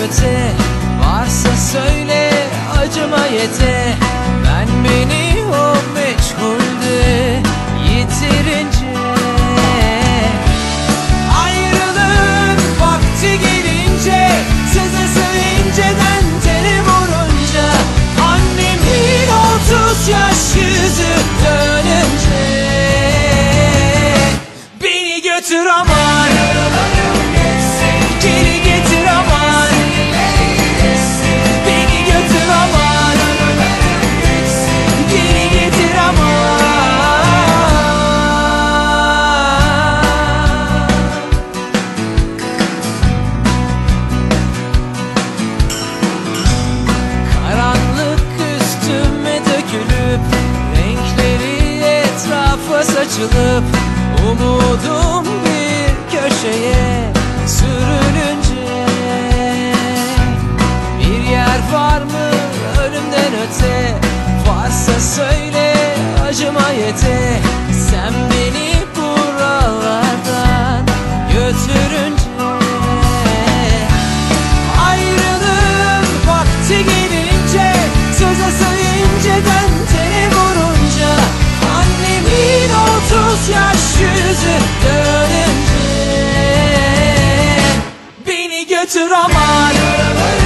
öte varsa söyle, acıma yete. Ben beni o meçhulde yitirince, ayrılığın vakti gelince, sızısı inceden teni vurunca, annemin 30 yaş yüzü dönünce, beni götür aman, geri getir aman, beni götür aman, geri getir aman. Karanlık üstüme dökülüp, renkleri etrafa saçılıp, umudum bir köşeye sürülünce, bir yer var mı ölümden öte, varsa söyle, acıma yete. Sen beni buralardan götürünce, ayrılığın vakti gelince, sızısı inceden teni vurunca, annemin 30 yaş yüzü dönünce, beni götür aman,